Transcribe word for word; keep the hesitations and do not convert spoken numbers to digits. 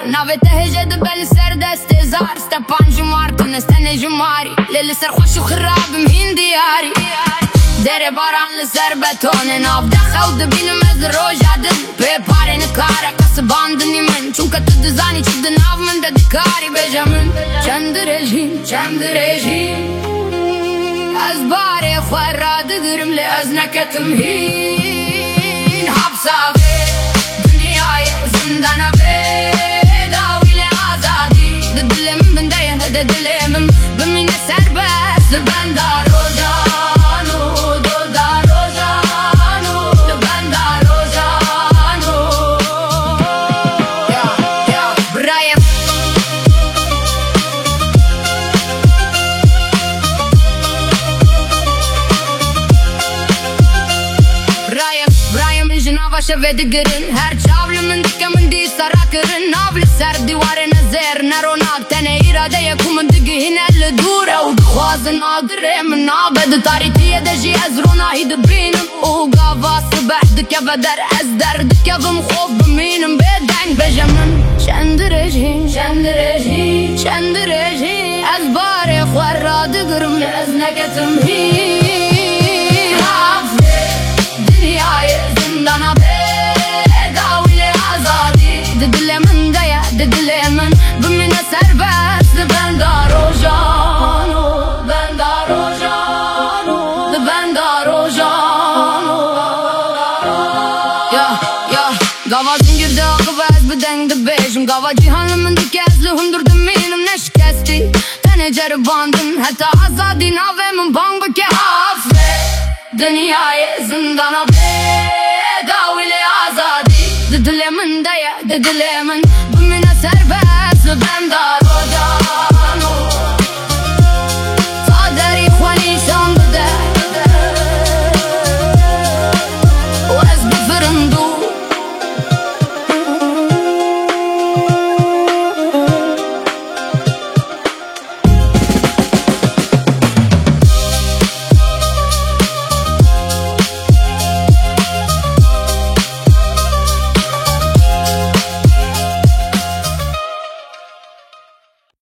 ناوێتە هێژە دەبەل سەر دەستێ زار ستە پانج و مارتن ئەستەنێ ژماری لێ لەسەر خۆش و خرابم هین دیاری دەرێ باران لەسەر بەتۆنێ ناو دەخەو دەبینم ئەز ڕۆژا دن پێ پارێ نکارە کەسە باندنی من چونکە تو دەزانی چ دناو من دەدکاری بێژە من چەند درێژین چەند درێژین ئەز بارێ خوێ ڕادەگرم لێ ئەز نەکەتم هین هەفساوێ دنیای زندانە بێ داوی لێ ئازادی دەدلێ من بندەیە دەدلێ من بمینە سەربەست لەبەندا ڕۆژان و دۆدا ڕۆژان و لەبەندا ڕۆژان و برایم برایم برایم من ژناڤا شەوێ دەگرن هەر چاو لە من دکە من دیسە ڕاکردن ناو لەسەر دیوارێ نەزێر نەڕۆناک تەنێ ئیرادەیەک و من دگەهینە لە دوورە و دخوازن ئاگرێ من نابێت تاریتیە دەژی ئەز ڕۆناهی دەبینم و گاڤا سبەح دکە بە دەر ئەز دەر دکەڤم خۆف بمینم بێدەنگ بێژە من چەند درێژین چەند درێژین چەند درێژین ئەز بارێ خوێ ڕادەگرم لێ ئەز نەکەتم هین هەفتێ دنیای زندانە بێ داوی لێ ئازادی دەدلێ من دەیە دەدلێ من بمینە سەربەست لەبەندا ڕۆژان و بەندا ڕۆژان و لەبەندا ڕۆژان و گاڤا زنگیردە ئاغڤە ئەز بەدەنگ دەبێژم گاڤا جیهان لە من دکە ئەز لە هەندوور دەمینم نەشکەستی تەنێ جەرەباندن هەتا ئازادی ناوێ من بانگ بکە هەفتێ دنیای زندانە بێ داوی لێ ئازادی دەدلێ من دەیە دەدلێ من بمینە سەربەست لەبەندا ڕۆژان